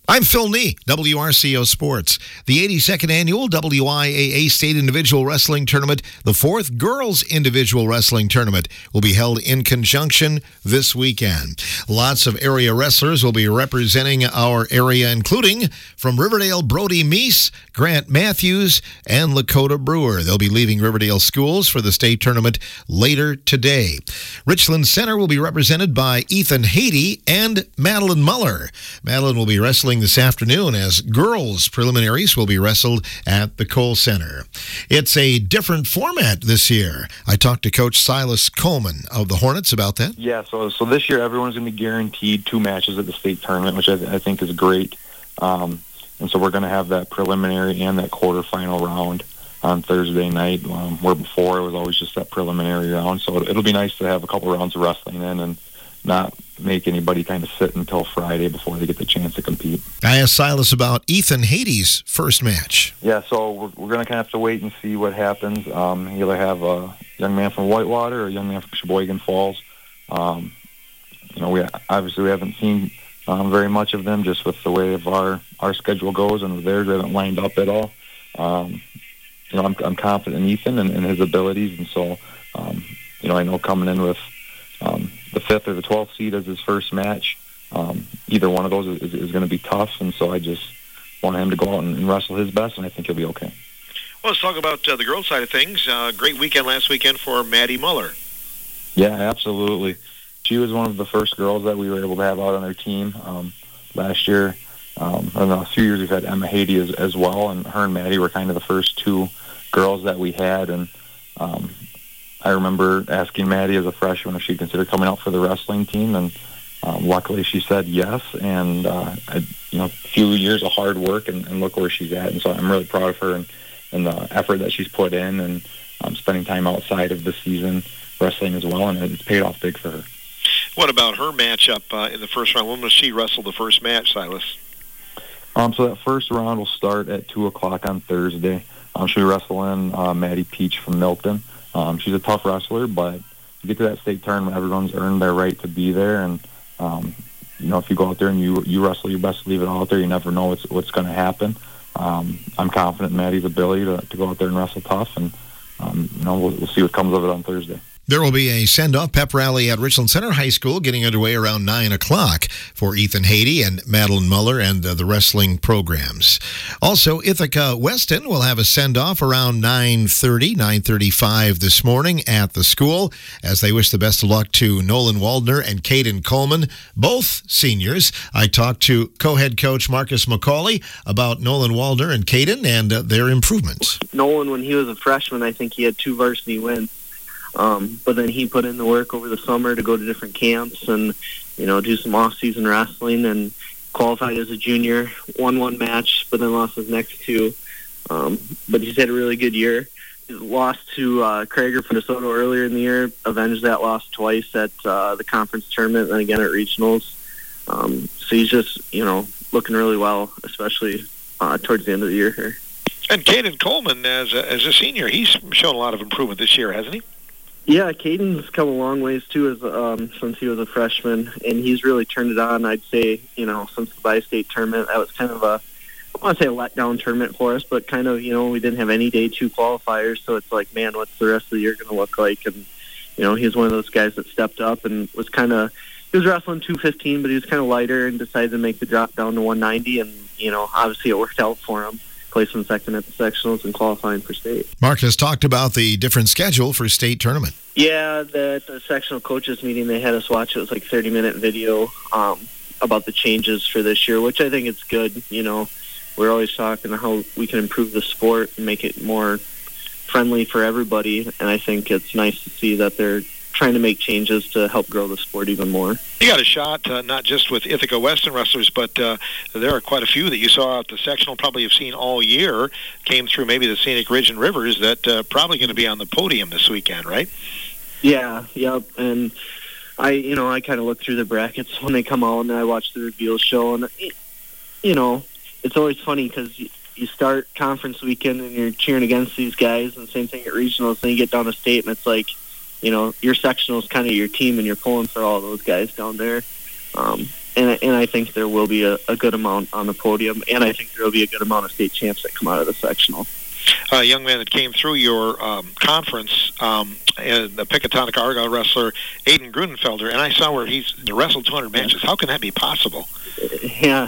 I'm Phil Nee, WRCO Sports. The 82nd Annual WIAA State Individual Wrestling Tournament, the 4th Girls Individual Wrestling Tournament, will be held in conjunction this weekend. Lots of area wrestlers will be representing our area, including from Riverdale, Brody Meese, Grant Matthews, and Lakota Brewer. They'll be leaving Riverdale schools for the state tournament later today. Richland Center will be represented by Ethan Haiti and Madeline Muller. Madeline will be wrestling this afternoon as girls preliminaries will be wrestled at the Cole Center. It's a different format this year. I talked to Coach Silas Coleman of the Hornets about that. Yeah, so this year everyone's going to be guaranteed 2 matches at the state tournament, which I think is great. And so we're going to have that preliminary and that quarterfinal round on Thursday night, where before it was always just that preliminary round. So it'll be nice to have a couple rounds of wrestling in and not make anybody kind of sit until Friday before they get the chance to compete. I asked Silas about Ethan Haiti's first match. Yeah, so we're going to kind of have to wait and see what happens. You either have a young man from Whitewater or a young man from Sheboygan Falls. We haven't seen very much of them just with the way of our schedule goes, and theirs haven't lined up at all. I'm confident in Ethan and his abilities, and so I know coming in with the 5th or the 12th seed as his first match, either one of those is going to be tough, and so I just want him to go out and wrestle his best, and I think he'll be okay. Well, let's talk about the girls' side of things. Great weekend last weekend for Maddie Muller. Yeah, absolutely. She was one of the first girls that we were able to have out on our team last year. A few years we've had Emma Haiti as well, and her and Maddie were kind of the first 2 girls that we had, and I remember asking Maddie as a freshman if she'd consider coming out for the wrestling team, and luckily she said yes. And a few years of hard work, and look where she's at. And so I'm really proud of her and the effort that she's put in, and spending time outside of the season wrestling as well, and it's paid off big for her. What about her matchup in the first round? When will she wrestle the first match, Silas? So that first round will start at 2 o'clock on Thursday. She'll be wrestling Maddie Peach from Milton. She's a tough wrestler, but you get to that state tournament, everyone's earned their right to be there. And, if you go out there and you wrestle your best to leave it all out there, you never know what's going to happen. I'm confident in Maddie's ability to go out there and wrestle tough, and, we'll see what comes of it on Thursday. There will be a send-off pep rally at Richland Center High School getting underway around 9 o'clock for Ethan Haiti and Madeline Muller and the wrestling programs. Also, Ithaca Weston will have a send-off around 9:35 this morning at the school as they wish the best of luck to Nolan Waldner and Caden Coleman, both seniors. I talked to co-head coach Marcus McCauley about Nolan Waldner and Caden and their improvements. Nolan, when he was a freshman, I think he had 2 varsity wins. But then he put in the work over the summer to go to different camps and, do some off-season wrestling, and qualified as a junior, won 1 match, but then lost his next 2. But he's had a really good year. He lost to Craigor for DeSoto earlier in the year, avenged that loss twice at the conference tournament and again at regionals. So he's just, looking really well, especially towards the end of the year here. And Caden Coleman, as a senior, he's shown a lot of improvement this year, hasn't he? Yeah, Caden's come a long ways, too, since he was a freshman, and he's really turned it on, I'd say, since the bi-state tournament. That was kind of I want to say a letdown tournament for us, but kind of, we didn't have any Day 2 qualifiers, so it's like, man, what's the rest of the year going to look like? And, he was one of those guys that stepped up and he was wrestling 215, but he was kind of lighter and decided to make the drop down to 190, and, obviously it worked out for him. Placing second at the sectionals and qualifying for state. Marcus talked about the different schedule for state tournament. Yeah, the sectional coaches meeting, they had us watch. It was like 30-minute video about the changes for this year, which I think it's good. We're always talking how we can improve the sport and make it more friendly for everybody, and I think it's nice to see that they're trying to make changes to help grow the sport even more. You got a shot, not just with Ithaca Western wrestlers, but there are quite a few that you saw at the sectional, probably have seen all year, came through maybe the Scenic Ridge and Rivers, that probably going to be on the podium this weekend, right? Yeah, yep, and I kind of look through the brackets when they come out, and I watch the reveal show, and, it's always funny because you start conference weekend and you're cheering against these guys, and same thing at regionals, then you get down to state, and it's like, your sectional is kind of your team, and you're pulling for all those guys down there. And I think there will be a good amount on the podium, and I think there will be a good amount of state champs that come out of the sectional. A young man that came through your conference, the Pickatonic Argyle wrestler Aiden Grunenfelder, and I saw where he's wrestled 200 matches. How can that be possible? Yeah.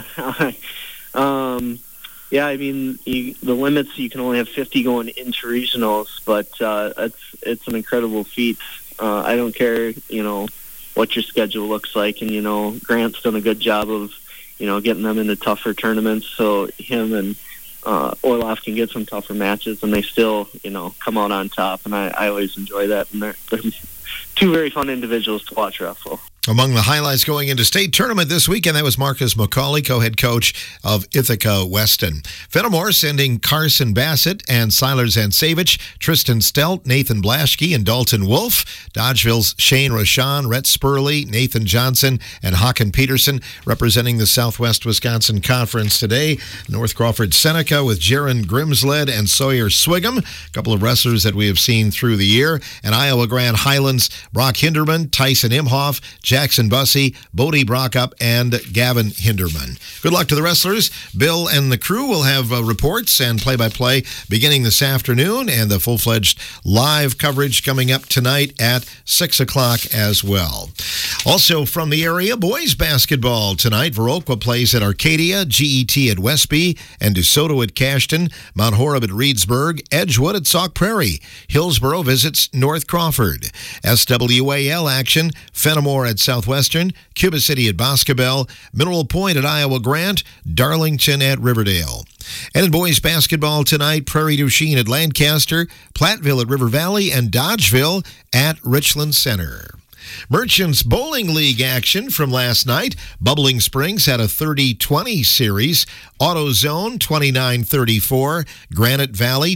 Yeah, I mean, the limits, you can only have 50 going into regionals, but it's an incredible feat. I don't care, what your schedule looks like, and, Grant's done a good job of, getting them into tougher tournaments, so him and Orloff can get some tougher matches, and they still, come out on top, and I always enjoy that, and they're two very fun individuals to watch wrestle. Among the highlights going into state tournament this weekend, that was Marcus McCauley, co-head coach of Ithaca Weston. Fenimore sending Carson Bassett and Siler Zansevich, Tristan Stelt, Nathan Blaschke, and Dalton Wolf. Dodgeville's Shane Rashawn, Rhett Spurley, Nathan Johnson, and Hakan Peterson representing the Southwest Wisconsin Conference today. North Crawford Seneca with Jaron Grimsled and Sawyer Swigum, a couple of wrestlers that we have seen through the year. And Iowa Grand Highlands, Brock Hinderman, Tyson Imhoff, Jackson Bussey, Bodie Brockup, and Gavin Hinderman. Good luck to the wrestlers. Bill and the crew will have reports and play-by-play beginning this afternoon, and the full-fledged live coverage coming up tonight at 6 o'clock as well. Also from the area, boys basketball tonight. Viroqua plays at Arcadia, GET at Westby, and DeSoto at Cashton, Mount Horeb at Reedsburg, Edgewood at Sauk Prairie. Hillsboro visits North Crawford. SWAL action, Fenimore at Southwestern, Cuba City at Boscobel, Mineral Point at Iowa Grant, Darlington at Riverdale. And in boys basketball tonight, Prairie du Chien at Lancaster, Platteville at River Valley, and Dodgeville at Richland Center. Merchants Bowling League action from last night. Bubbling Springs had a 30-20 series. AutoZone 29-34. Granite Valley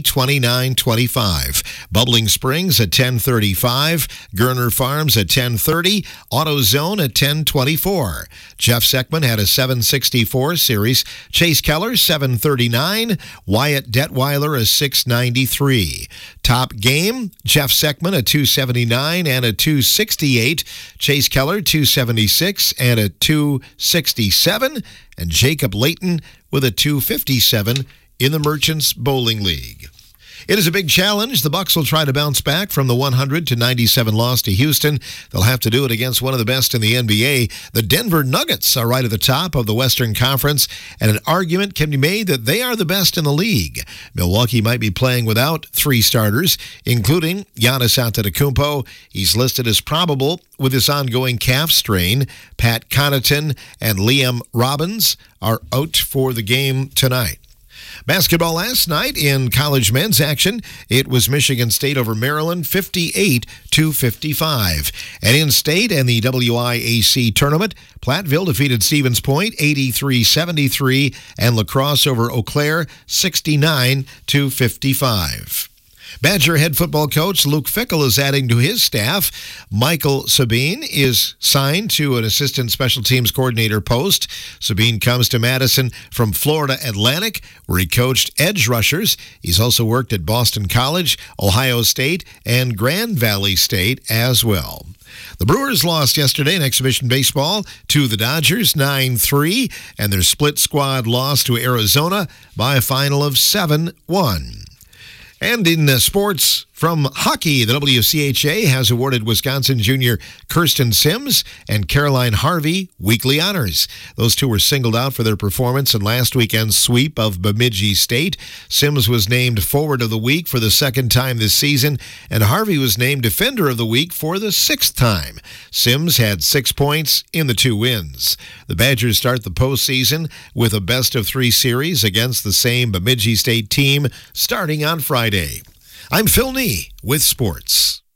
29-25. Bubbling Springs at 10-35. Gerner Farms at 10-30. AutoZone at 10-24. Jeff Seckman had a 7-64 series. Chase Keller 7-39. Wyatt Detweiler a 6-93. Top game, Jeff Seckman a 279 and a 268. Chase Keller 276 and a 267. And Jacob Layton with a 257 in the Merchants Bowling League. It is a big challenge. The Bucks will try to bounce back from the 100-97 loss to Houston. They'll have to do it against one of the best in the NBA. The Denver Nuggets are right at the top of the Western Conference, and an argument can be made that they are the best in the league. Milwaukee might be playing without 3 starters, including Giannis Antetokounmpo. He's listed as probable with his ongoing calf strain. Pat Connaughton and Liam Robbins are out for the game tonight. Basketball last night in college men's action, it was Michigan State over Maryland 58-55. And in state and the WIAC tournament, Platteville defeated Stevens Point 83-73 and La Crosse over Eau Claire 69-55. Badger head football coach Luke Fickle is adding to his staff. Michael Sabine is signed to an assistant special teams coordinator post. Sabine comes to Madison from Florida Atlantic, where he coached edge rushers. He's also worked at Boston College, Ohio State, and Grand Valley State as well. The Brewers lost yesterday in exhibition baseball to the Dodgers 9-3, and their split squad lost to Arizona by a final of 7-1. And in sports from hockey, the WCHA has awarded Wisconsin junior Kirsten Sims and Caroline Harvey weekly honors. Those two were singled out for their performance in last weekend's sweep of Bemidji State. Sims was named Forward of the Week for the 2nd time this season, and Harvey was named Defender of the Week for the 6th time. Sims had 6 points in the 2 wins. The Badgers start the postseason with a best-of-3 series against the same Bemidji State team starting on Friday. I'm Phil Nee with sports.